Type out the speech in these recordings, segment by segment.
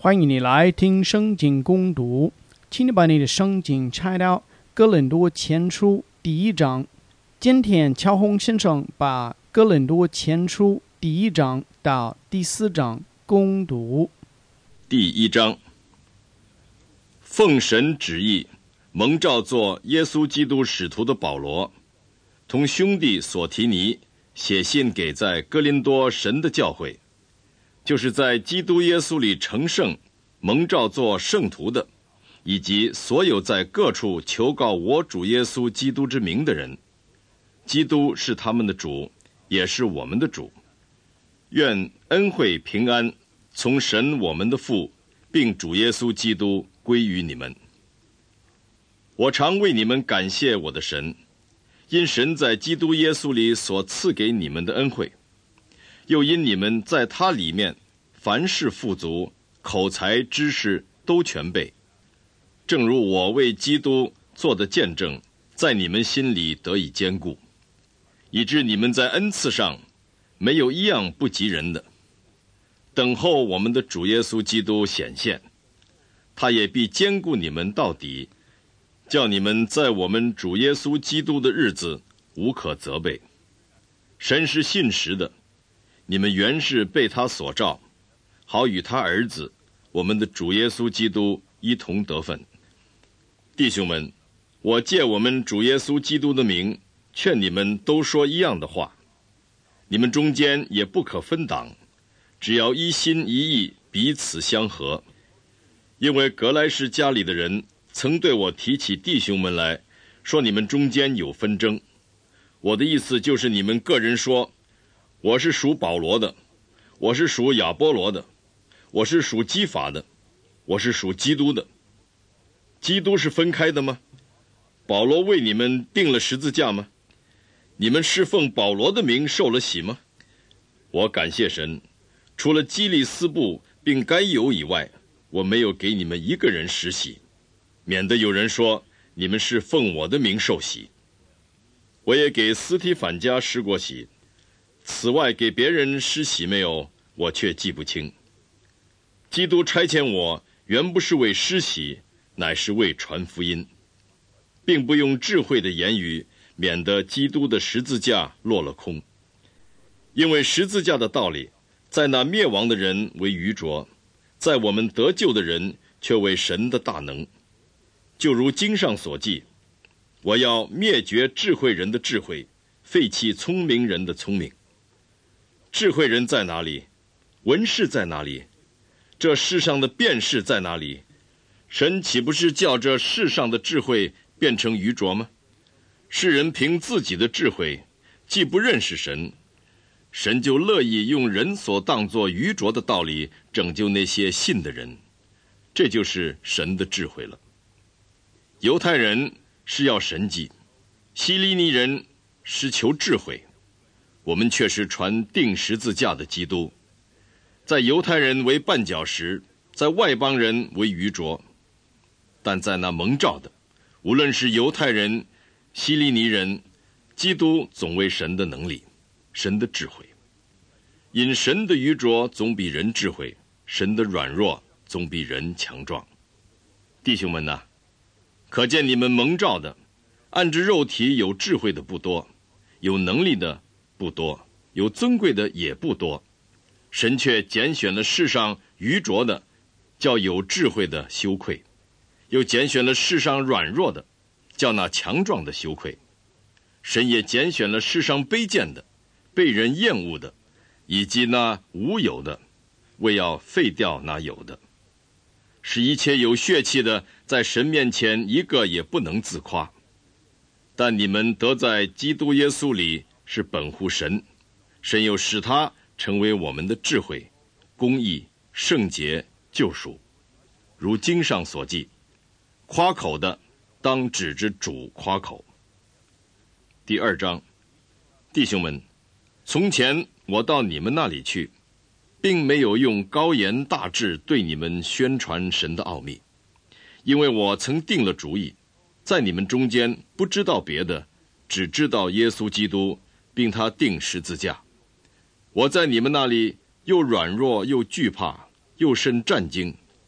欢迎你来听圣经攻读，请你把你的圣经拆到哥林多前书第1章。今天乔宏先生把哥林多前书第1章到第4章攻读。 第1章，奉神旨意蒙召做耶稣基督使徒的保罗，同兄弟所提尼写信给在哥林多神的教会，就是在基督耶稣里成圣蒙召做圣徒的，以及所有在各处求告我主耶稣基督之名的人。基督是他们的主，也是我们的主。愿恩惠平安从神我们的父并主耶稣基督归于你们。我常为你们感谢我的神，因神在基督耶稣里所赐给你们的恩惠，又因你们在他里面凡事富足，口才知识都全备，正如我为基督做的见证，在你们心里得以坚固，以致你们在恩赐上没有一样不及人的。等候我们的主耶稣基督显现，他也必坚固你们到底，叫你们在我们主耶稣基督的日子无可责备。神是信实的，你们原是被他所召，好与他儿子我们的主耶稣基督一同得分。弟兄们，我借我们主耶稣基督的名劝你们都说一样的话，你们中间也不可分党，只要一心一意，彼此相合。因为格莱士家里的人曾对我提起弟兄们来，说你们中间有纷争。我的意思就是你们个人说，我是属保罗的，我是属亚波罗的，我是属基法的，我是属基督的。基督是分开的吗？保罗为你们钉了十字架吗？你们是奉保罗的名受了洗吗？我感谢神，除了基利斯布并该有以外，我没有给你们一个人施洗，免得有人说你们是奉我的名受洗。我也给斯提反家施过洗，此外给别人施洗没有，我却记不清。基督差遣我，原不是为施洗，乃是为传福音，并不用智慧的言语，免得基督的十字架落了空。因为十字架的道理，在那灭亡的人为愚拙，在我们得救的人却为神的大能。就如经上所记，我要灭绝智慧人的智慧，废弃聪明人的聪明。智慧人在哪里？文士在哪里？这世上的辩士在哪里？神岂不是叫这世上的智慧变成愚拙吗？世人凭自己的智慧，既不认识神，神就乐意用人所当作愚拙的道理拯救那些信的人。这就是神的智慧了。犹太人是要神迹，希利尼人是求智慧，我们却是传钉十字架的基督。在犹太人为绊脚石，在外邦人为愚拙，但在那蒙召的，无论是犹太人、希利尼人，基督总为神的能力，神的智慧。因神的愚拙总比人智慧，神的软弱总比人强壮。弟兄们哪，可见你们蒙召的，按着肉体有智慧的不多，有能力的不多，有尊贵的也不多。神却拣选了世上愚拙的，叫有智慧的羞愧；又拣选了世上软弱的，叫那强壮的羞愧。神也拣选了世上卑贱的，被人厌恶的，以及那无有的，为要废掉那有的，使一切有血气的在神面前一个也不能自夸。但你们得在基督耶稣里是本乎神，神又使他成为我们的智慧、公义、圣洁、救赎。如经上所记，夸口的当指着主夸口。第2章，弟兄们，从前我到你们那里去，并没有用高言大志对你们宣传神的奥秘，因为我曾定了主意，在你们中间不知道别的，只知道耶稣基督，并他钉十字架。我在你们那里又软弱又惧怕，又甚战惊，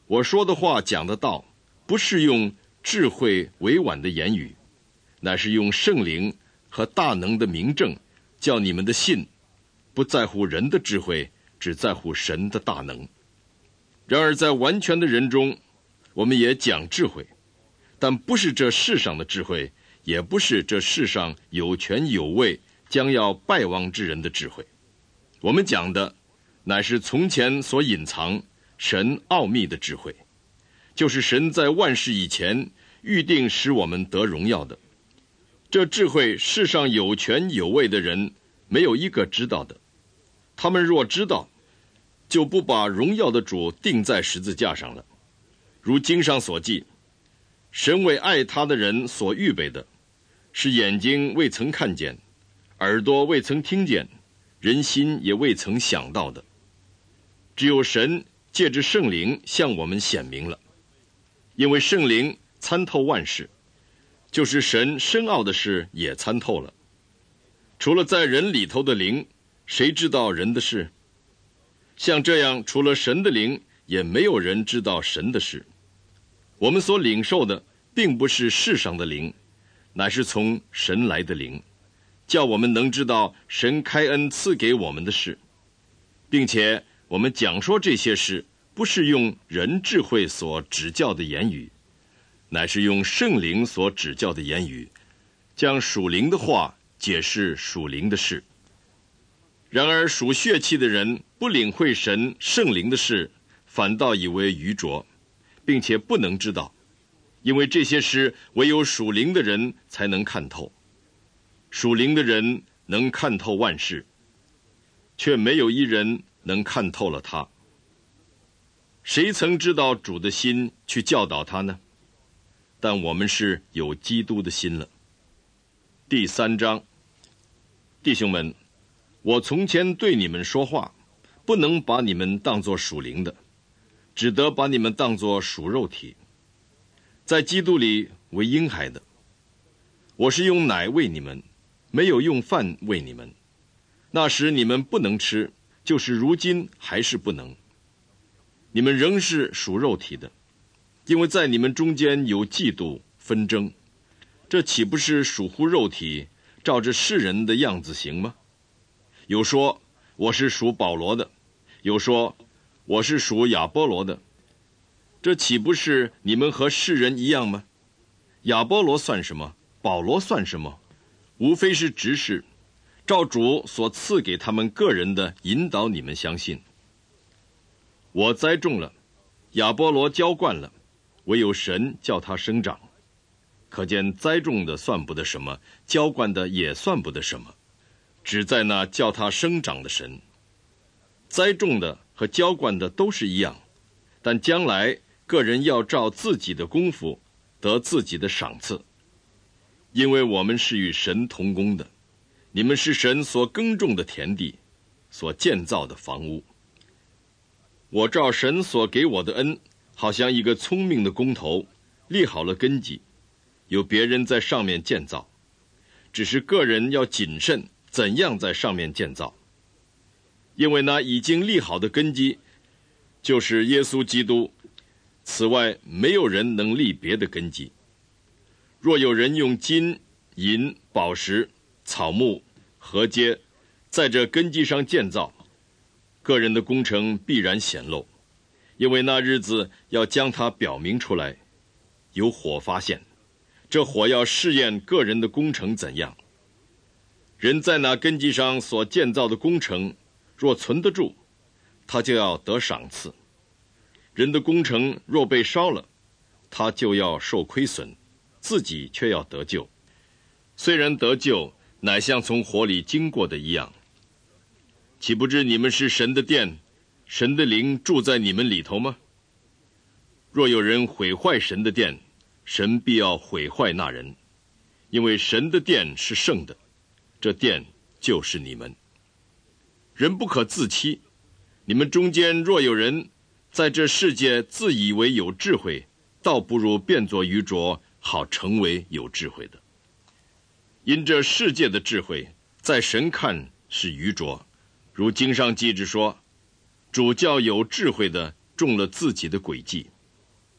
我说的话讲的道，不是用智慧委婉的言语，乃是用圣灵和大能的明证，叫你们的信不在乎人的智慧，只在乎神的大能。然而在完全的人中，我们也讲智慧，但不是这世上的智慧，也不是这世上有权有位将要败亡之人的智慧。我们讲的乃是从前所隐藏神奥秘的智慧，就是神在万事以前预定使我们得荣耀的。这智慧世上有权有位的人没有一个知道的，他们若知道，就不把荣耀的主钉在十字架上了。如经上所记，神为爱他的人所预备的，是眼睛未曾看见，耳朵未曾听见，人心也未曾想到的。只有神借着圣灵向我们显明了，因为圣灵参透万事，就是神深奥的事也参透了。除了在人里头的灵，谁知道人的事？像这样，除了神的灵，也没有人知道神的事。我们所领受的并不是世上的灵，乃是从神来的灵，叫我们能知道神开恩赐给我们的事，并且我们讲说这些事，不是用人智慧所指教的言语，乃是用圣灵所指教的言语，将属灵的话解释属灵的事。然而属血气的人不领会神圣灵的事，反倒以为愚拙，并且不能知道，因为这些事唯有属灵的人才能看透。属灵的人能看透万事，却没有一人能看透了他。谁曾知道主的心去教导他呢？但我们是有基督的心了。第3章，弟兄们，我从前对你们说话，不能把你们当作属灵的，只得把你们当作属肉体，在基督里为婴孩的。我是用奶喂你们，没有用饭喂你们。那时你们不能吃，就是如今还是不能。你们仍是属肉体的，因为在你们中间有嫉妒纷争，这岂不是属乎肉体，照着世人的样子行吗？有说我是属保罗的，有说我是属亚波罗的，这岂不是你们和世人一样吗？亚波罗算什么？保罗算什么？无非是执事，照主所赐给他们个人的引导你们相信。我栽种了，亚波罗浇灌了，唯有神叫他生长。可见栽种的算不得什么，浇灌的也算不得什么，只在那叫他生长的神。栽种的和浇灌的都是一样，但将来个人要照自己的功夫得自己的赏赐。因为我们是与神同工的，你们是神所耕种的田地，所建造的房屋。我照神所给我的恩，好像一个聪明的工头，立好了根基，有别人在上面建造，只是个人要谨慎怎样在上面建造。因为那已经立好的根基就是耶稣基督，此外没有人能立别的根基。若有人用金银宝石草木禾秸在这根基上建造，个人的工程必然显露，因为那日子要将它表明出来，有火发现，这火要试验个人的工程怎样。人在那根基上所建造的工程若存得住，他就要得赏赐；人的工程若被烧了，他就要受亏损，自己却要得救。虽然得救，乃像从火里经过的一样。岂不知你们是神的殿，神的灵住在你们里头吗？若有人毁坏神的殿，神必要毁坏那人，因为神的殿是圣的，这殿就是你们。人不可自欺，你们中间若有人在这世界自以为有智慧，倒不如变作愚拙，好成为有智慧的。因这世界的智慧，在神看是愚拙，如经上记着说，主叫有智慧的中了自己的诡计。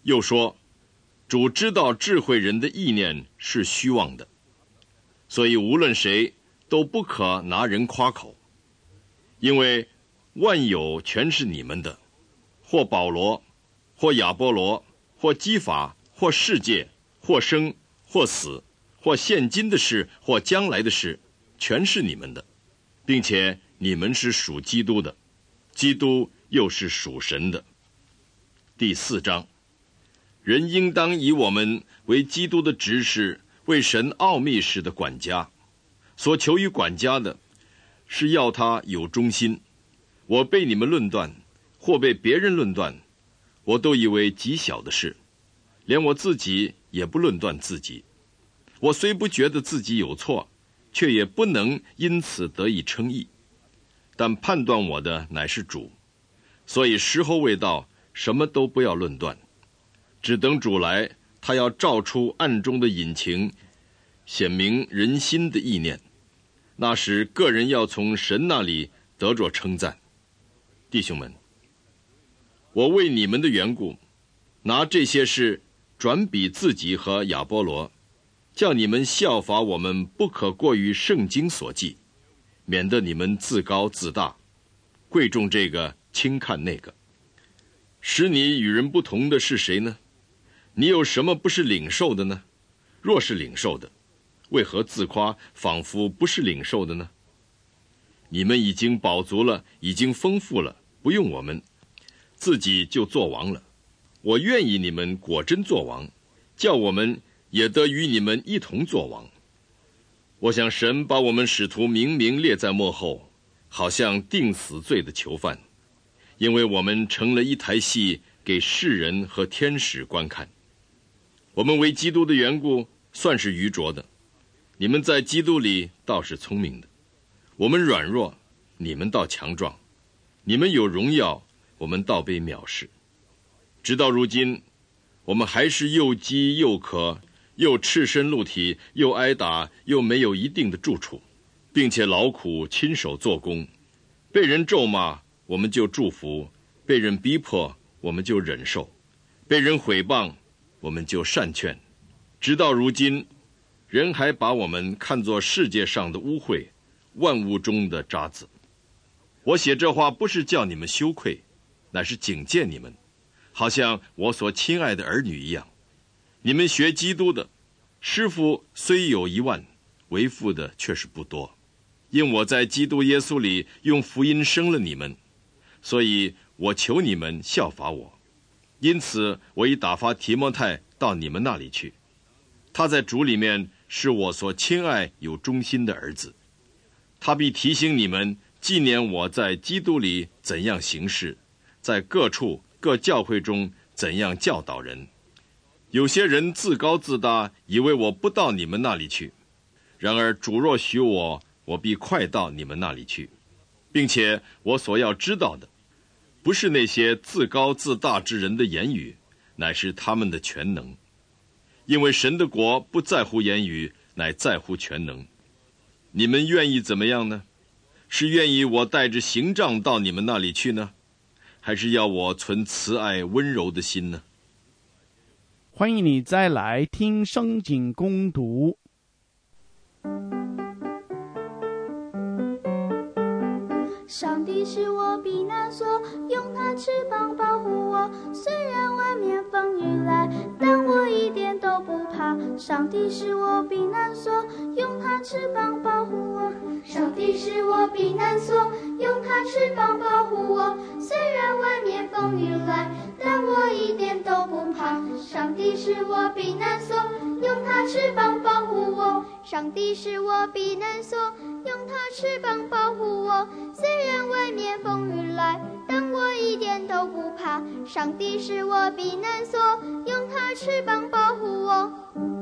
又说，主知道智慧人的意念是虚妄的，所以无论谁都不可拿人夸口，因为万有全是你们的，或保罗，或亚波罗，或基法，或世界，或生，或死，或现今的事，或将来的事，全是你们的，并且你们是属基督的，基督又是属神的。第4章，人应当以我们为基督的执事，为神奥秘事的管家。所求于管家的，是要他有忠心。我被你们论断，或被别人论断，我都以为极小的事，连我自己也不论断自己。我虽不觉得自己有错，却也不能因此得以称义。但判断我的乃是主，所以时候未到，什么都不要论断，只等主来，他要照出暗中的隐情，显明人心的意念。那时个人要从神那里得着称赞。弟兄们，我为你们的缘故，拿这些事转比自己和亚波罗，叫你们效法我们，不可过于圣经所记，免得你们自高自大，贵重这个，轻看那个。使你与人不同的是谁呢？你有什么不是领受的呢？若是领受的，为何自夸，仿佛不是领受的呢？你们已经饱足了，已经丰富了，不用我们，自己就做王了。我愿意你们果真做王，叫我们也得与你们一同做王。我想神把我们使徒明明列在末后，好像定死罪的囚犯，因为我们成了一台戏，给世人和天使观看。我们为基督的缘故，算是愚拙的，你们在基督里倒是聪明的。我们软弱，你们倒强壮；你们有荣耀，我们倒被藐视。直到如今，我们还是又饥又渴，又赤身露体，又挨打，又没有一定的住处，并且劳苦亲手做工。被人咒骂，我们就祝福；被人逼迫，我们就忍受；被人毁谤，我们就善劝。直到如今，人还把我们看作世界上的污秽，万物中的渣滓。我写这话不是叫你们羞愧，乃是警戒你们，好像我所亲爱的儿女一样。你们学基督的，师傅虽有10000，为父的却是不多。因我在基督耶稣里用福音生了你们，所以我求你们效法我。因此我已打发提摩太到你们那里去，他在主里面是我所亲爱有忠心的儿子。他必提醒你们，纪念我在基督里怎样行事，在各处各教会中怎样教导人。有些人自高自大，以为我不到你们那里去。然而主若许我，我必快到你们那里去，并且我所要知道的，不是那些自高自大之人的言语，乃是他们的全能。因为神的国不在乎言语，乃在乎全能。你们愿意怎么样呢？是愿意我带着刑杖到你们那里去呢，还是要我存慈爱温柔的心呢？ 欢迎你再来听圣经攻读。 上帝是我避难所，用他翅膀保护我。虽然外面风雨来，但我一点都不怕。上帝是我避难所，用他翅膀保护我。上帝是我避难所，用他翅膀保护我。虽然外面风雨来，但我一点都不怕。上帝是我避难所，用他翅膀保护我。上帝是我避难所，用他翅膀保护我。虽然外面风雨来，但我一点都不怕。上帝是我避难所，用他翅膀保护我。